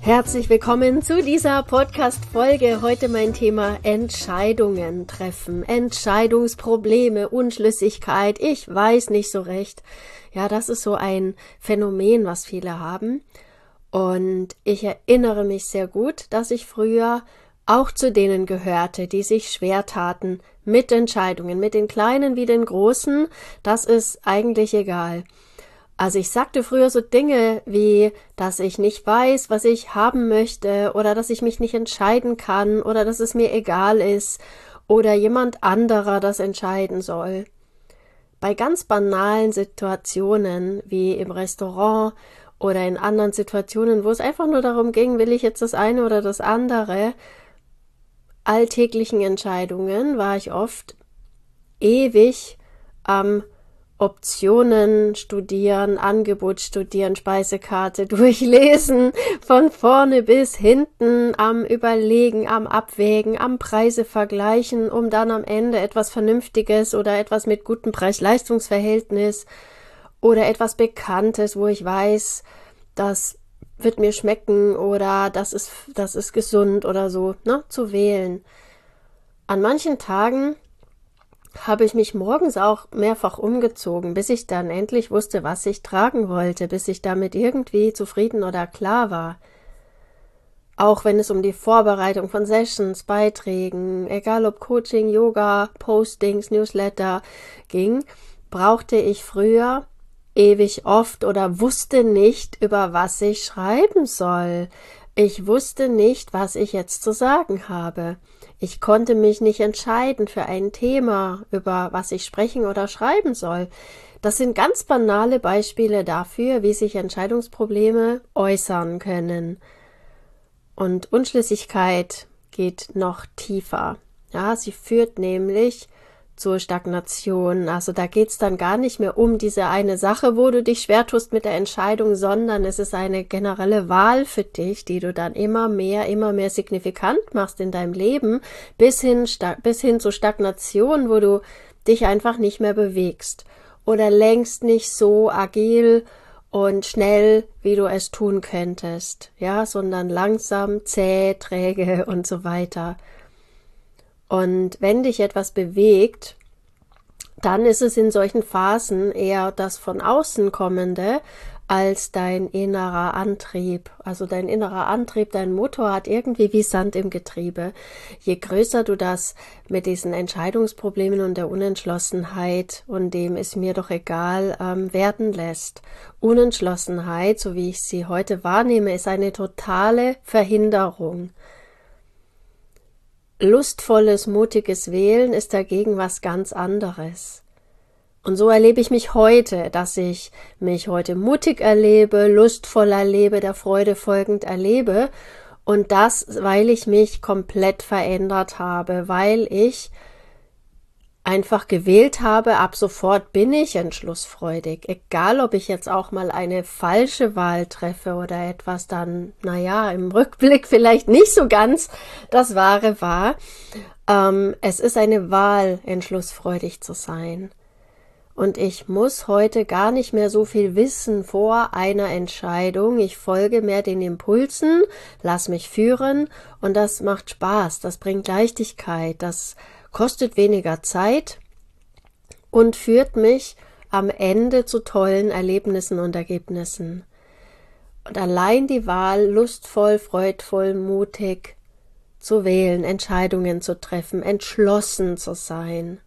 Herzlich willkommen zu dieser Podcast-Folge. Heute mein Thema Entscheidungen treffen, Entscheidungsprobleme, Unschlüssigkeit, ich weiß nicht so recht. Ja, das ist so ein Phänomen, was viele haben. Und ich erinnere mich sehr gut, dass ich früher auch zu denen gehörte, die sich schwer taten mit Entscheidungen, mit den kleinen wie den großen. Das ist eigentlich egal. Also ich sagte früher so Dinge wie, dass ich nicht weiß, was ich haben möchte oder dass ich mich nicht entscheiden kann oder dass es mir egal ist oder jemand anderer das entscheiden soll. Bei ganz banalen Situationen wie im Restaurant oder in anderen Situationen, wo es einfach nur darum ging, will ich jetzt das eine oder das andere, alltäglichen Entscheidungen war ich oft ewig am Optionen studieren, Angebot studieren, Speisekarte durchlesen, von vorne bis hinten am Überlegen, am Abwägen, am Preise vergleichen, um dann am Ende etwas Vernünftiges oder etwas mit gutem Preis-Leistungs-Verhältnis oder etwas Bekanntes, wo ich weiß, das wird mir schmecken oder das ist gesund oder so, zu wählen. An manchen Tagen habe ich mich morgens auch mehrfach umgezogen, bis ich dann endlich wusste, was ich tragen wollte, bis ich damit irgendwie zufrieden oder klar war. Auch wenn es um die Vorbereitung von Sessions, Beiträgen, egal ob Coaching, Yoga, Postings, Newsletter ging, brauchte ich früher ewig oft oder wusste nicht, über was ich schreiben soll. Ich wusste nicht, was ich jetzt zu sagen habe. Ich konnte mich nicht entscheiden für ein Thema, über was ich sprechen oder schreiben soll. Das sind ganz banale Beispiele dafür, wie sich Entscheidungsprobleme äußern können. Und Unschlüssigkeit geht noch tiefer. Ja, sie führt nämlich zur Stagnation. Also da geht's dann gar nicht mehr um diese eine Sache, wo du dich schwer tust mit der Entscheidung, sondern es ist eine generelle Wahl für dich, die du dann immer mehr signifikant machst in deinem Leben, bis hin zur Stagnation, wo du dich einfach nicht mehr bewegst oder längst nicht so agil und schnell, wie du es tun könntest, ja, sondern langsam, zäh, träge und so weiter. Und wenn dich etwas bewegt, dann ist es in solchen Phasen eher das von außen kommende als dein innerer Antrieb. Also dein innerer Antrieb, dein Motor hat irgendwie wie Sand im Getriebe. Je größer du das mit diesen Entscheidungsproblemen und der Unentschlossenheit und dem ist mir doch egal werden lässt. Unentschlossenheit, so wie ich sie heute wahrnehme, ist eine totale Verhinderung. Lustvolles, mutiges Wählen ist dagegen was ganz anderes. Und so erlebe ich mich heute, dass ich mich heute mutig erlebe, lustvoll erlebe, der Freude folgend erlebe. Und das, weil ich mich komplett verändert habe, weil ich einfach gewählt habe, ab sofort bin ich entschlussfreudig. Egal, ob ich jetzt auch mal eine falsche Wahl treffe oder etwas dann, im Rückblick vielleicht nicht so ganz das Wahre war. Es ist eine Wahl, entschlussfreudig zu sein. Und ich muss heute gar nicht mehr so viel wissen vor einer Entscheidung. Ich folge mehr den Impulsen, lass mich führen und das macht Spaß, das bringt Leichtigkeit, das kostet weniger Zeit und führt mich am Ende zu tollen Erlebnissen und Ergebnissen. Und allein die Wahl, lustvoll, freudvoll, mutig zu wählen, Entscheidungen zu treffen, entschlossen zu sein.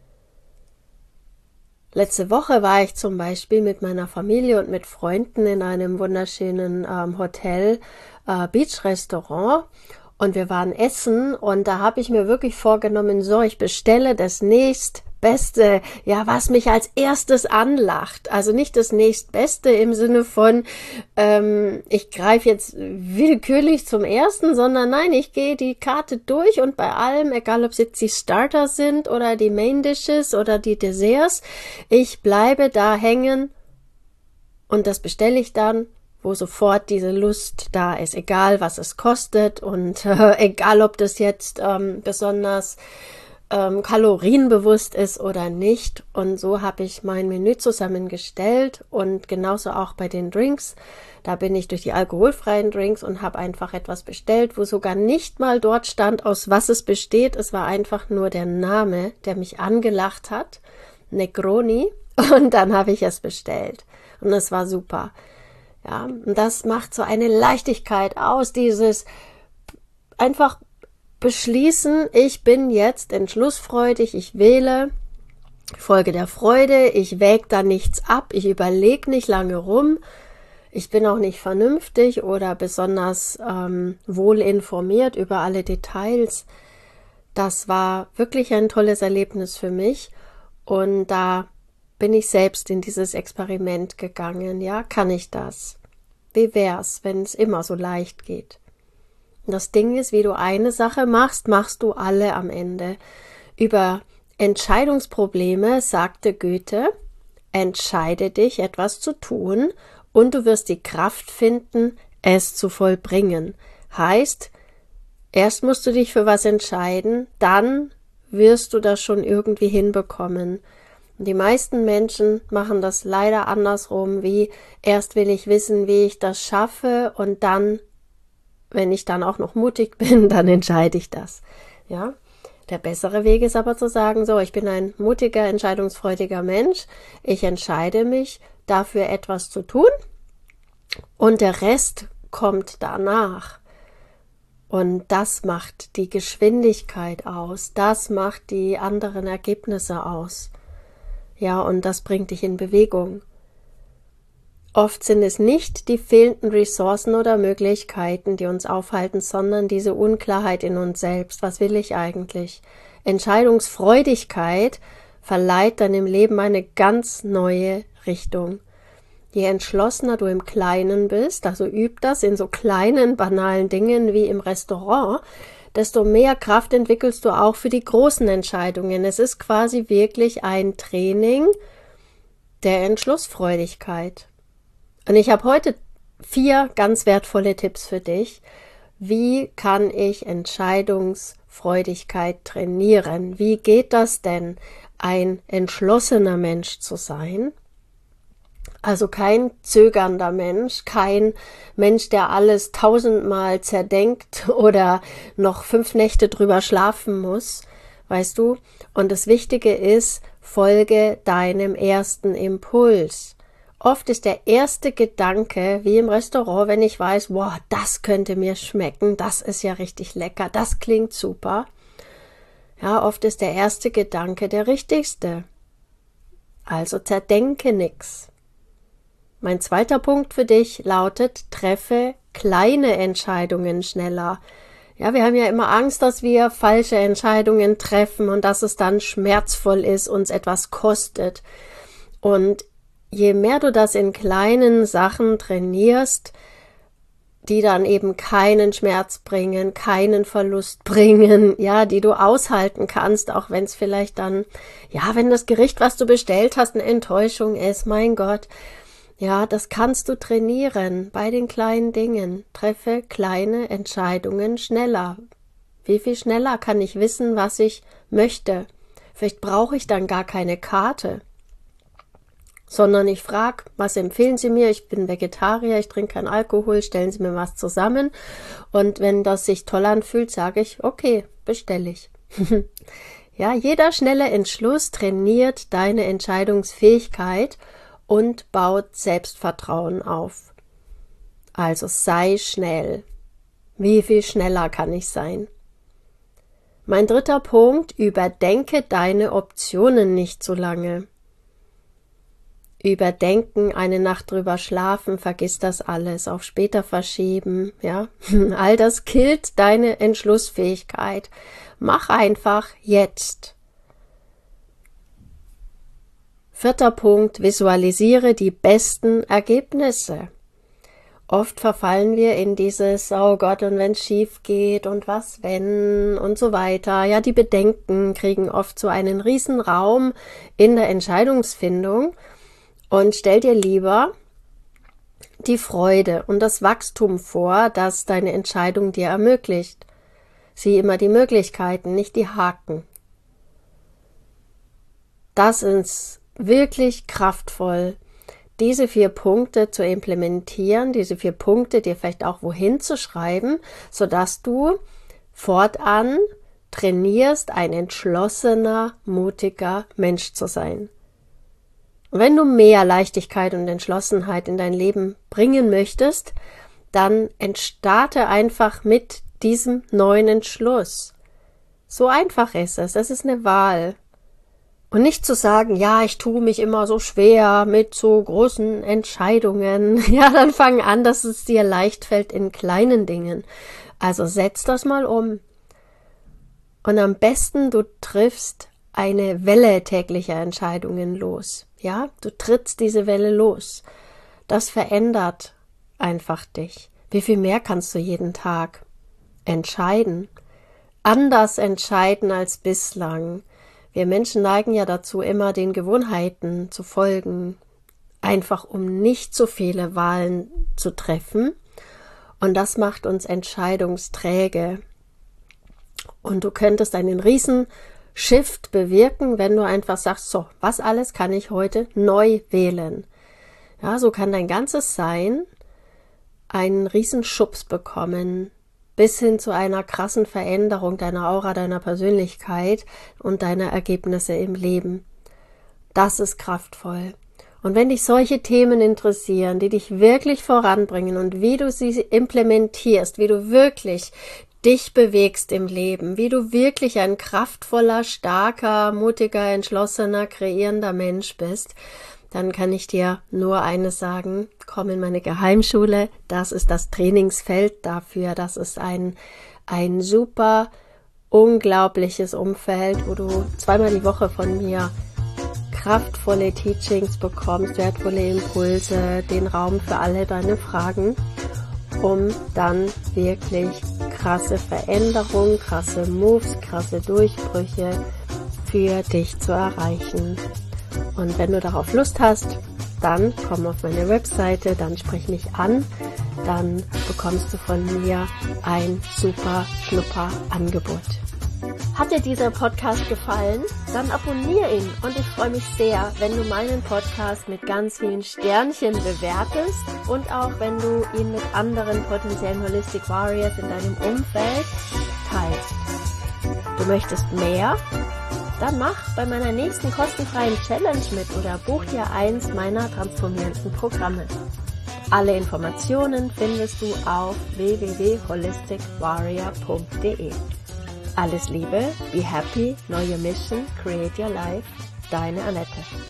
Letzte Woche war ich zum Beispiel mit meiner Familie und mit Freunden in einem wunderschönen Hotel, Beach-Restaurant. Und wir waren essen und da habe ich mir wirklich vorgenommen, so, ich bestelle das nächstbeste, was mich als erstes anlacht. Also nicht das nächstbeste im Sinne von, ich greife jetzt willkürlich zum ersten, sondern nein, ich gehe die Karte durch und bei allem, egal ob es jetzt die Starter sind oder die Main Dishes oder die Desserts, ich bleibe da hängen und das bestelle ich dann, wo sofort diese Lust da ist, egal was es kostet und egal ob das jetzt besonders kalorienbewusst ist oder nicht. Und so habe ich mein Menü zusammengestellt und genauso auch bei den Drinks. Da bin ich durch die alkoholfreien Drinks und habe einfach etwas bestellt, wo sogar nicht mal dort stand, aus was es besteht. Es war einfach nur der Name, der mich angelacht hat. Negroni. Und dann habe ich es bestellt. Und es war super. Ja, und das macht so eine Leichtigkeit aus, dieses einfach beschließen, ich bin jetzt entschlussfreudig, ich wähle, folge der Freude, ich wäge da nichts ab, ich überlege nicht lange rum, ich bin auch nicht vernünftig oder besonders wohl informiert über alle Details. Das war wirklich ein tolles Erlebnis für mich und da bin ich selbst in dieses Experiment gegangen. Ja, kann ich das? Wie wär's, wenn es immer so leicht geht? Das Ding ist, wie du eine Sache machst, machst du alle am Ende. Über Entscheidungsprobleme sagte Goethe, entscheide dich, etwas zu tun, und du wirst die Kraft finden, es zu vollbringen. Heißt, erst musst du dich für was entscheiden, dann wirst du das schon irgendwie hinbekommen. Und die meisten Menschen machen das leider andersrum, wie erst will ich wissen, wie ich das schaffe, und dann, wenn ich dann auch noch mutig bin, dann entscheide ich das. Ja, der bessere Weg ist aber zu sagen, so, ich bin ein mutiger, entscheidungsfreudiger Mensch, ich entscheide mich dafür etwas zu tun und der Rest kommt danach. Und das macht die Geschwindigkeit aus, das macht die anderen Ergebnisse aus. Ja, und das bringt dich in Bewegung. Oft sind es nicht die fehlenden Ressourcen oder Möglichkeiten, die uns aufhalten, sondern diese Unklarheit in uns selbst. Was will ich eigentlich? Entscheidungsfreudigkeit verleiht deinem Leben eine ganz neue Richtung. Je entschlossener du im Kleinen bist, also üb das in so kleinen, banalen Dingen wie im Restaurant, desto mehr Kraft entwickelst du auch für die großen Entscheidungen. Es ist quasi wirklich ein Training der Entschlussfreudigkeit. Und ich habe heute 4 ganz wertvolle Tipps für dich. Wie kann ich Entscheidungsfreudigkeit trainieren? Wie geht das denn, ein entschlossener Mensch zu sein? Also kein zögernder Mensch, kein Mensch, der alles 1000-mal zerdenkt oder noch 5 Nächte drüber schlafen muss, weißt du? Und das Wichtige ist, folge deinem ersten Impuls. Oft ist der erste Gedanke, wie im Restaurant, wenn ich weiß, wow, das könnte mir schmecken, das ist ja richtig lecker, das klingt super. Ja, oft ist der erste Gedanke der richtigste. Also zerdenke nix. Mein zweiter Punkt für dich lautet, treffe kleine Entscheidungen schneller. Ja, wir haben ja immer Angst, dass wir falsche Entscheidungen treffen und dass es dann schmerzvoll ist, uns etwas kostet. Und je mehr du das in kleinen Sachen trainierst, die dann eben keinen Schmerz bringen, keinen Verlust bringen, ja, die du aushalten kannst, auch wenn es vielleicht dann, ja, wenn das Gericht, was du bestellt hast, eine Enttäuschung ist, mein Gott, ja, das kannst du trainieren bei den kleinen Dingen. Treffe kleine Entscheidungen schneller. Wie viel schneller kann ich wissen, was ich möchte? Vielleicht brauche ich dann gar keine Karte, sondern ich frage, was empfehlen Sie mir? Ich bin Vegetarier, ich trinke keinen Alkohol, stellen Sie mir was zusammen. Und wenn das sich toll anfühlt, sage ich, okay, bestelle ich. Ja, jeder schnelle Entschluss trainiert deine Entscheidungsfähigkeit und baut Selbstvertrauen auf. Also sei schnell. Wie viel schneller kann ich sein? Mein dritter Punkt, überdenke deine Optionen nicht zu lange. Überdenken, eine Nacht drüber schlafen, vergiss das alles, auf später verschieben, ja. All das killt deine Entschlussfähigkeit. Mach einfach jetzt. 4. Punkt, visualisiere die besten Ergebnisse. Oft verfallen wir in dieses, oh Gott, und wenn es schief geht und was wenn und so weiter. Ja, die Bedenken kriegen oft so einen riesen Raum in der Entscheidungsfindung. Und stell dir lieber die Freude und das Wachstum vor, das deine Entscheidung dir ermöglicht. Sieh immer die Möglichkeiten, nicht die Haken. das ist wirklich kraftvoll, diese 4 Punkte zu implementieren, diese 4 Punkte dir vielleicht auch wohin zu schreiben, sodass du fortan trainierst, ein entschlossener, mutiger Mensch zu sein. Und wenn du mehr Leichtigkeit und Entschlossenheit in dein Leben bringen möchtest, dann starte einfach mit diesem neuen Entschluss. So einfach ist es, das ist eine Wahl. Und nicht zu sagen, ja, ich tue mich immer so schwer mit so großen Entscheidungen. Ja, dann fang an, dass es dir leicht fällt in kleinen Dingen. Also setz das mal um. Und am besten, du triffst eine Welle täglicher Entscheidungen los. Ja, du trittst diese Welle los. Das verändert einfach dich. Wie viel mehr kannst du jeden Tag entscheiden? Anders entscheiden als bislang. Wir Menschen neigen ja dazu, immer den Gewohnheiten zu folgen, einfach um nicht so viele Wahlen zu treffen. Und das macht uns entscheidungsträge. Und du könntest einen riesen Shift bewirken, wenn du einfach sagst, so, was alles kann ich heute neu wählen? Ja, so kann dein ganzes Sein einen riesen Schubs bekommen, bis hin zu einer krassen Veränderung deiner Aura, deiner Persönlichkeit und deiner Ergebnisse im Leben. Das ist kraftvoll. Und wenn dich solche Themen interessieren, die dich wirklich voranbringen und wie du sie implementierst, wie du wirklich dich bewegst im Leben, wie du wirklich ein kraftvoller, starker, mutiger, entschlossener, kreierender Mensch bist, dann kann ich dir nur eines sagen, komm in meine Geheimschule, das ist das Trainingsfeld dafür, das ist ein super, unglaubliches Umfeld, wo du 2-mal die Woche von mir kraftvolle Teachings bekommst, wertvolle Impulse, den Raum für alle deine Fragen, um dann wirklich krasse Veränderungen, krasse Moves, krasse Durchbrüche für dich zu erreichen. Und wenn du darauf Lust hast, dann komm auf meine Webseite, dann sprich mich an, dann bekommst du von mir ein super Schnupperangebot. Hat dir dieser Podcast gefallen? Dann abonniere ihn und ich freue mich sehr, wenn du meinen Podcast mit ganz vielen Sternchen bewertest und auch wenn du ihn mit anderen potenziellen Holistic Warriors in deinem Umfeld teilst. Du möchtest mehr? Dann mach bei meiner nächsten kostenfreien Challenge mit oder buch dir eins meiner transformierenden Programme. Alle Informationen findest du auf www.holisticwarrior.de. Alles Liebe, be happy, know your mission, create your life, deine Annette.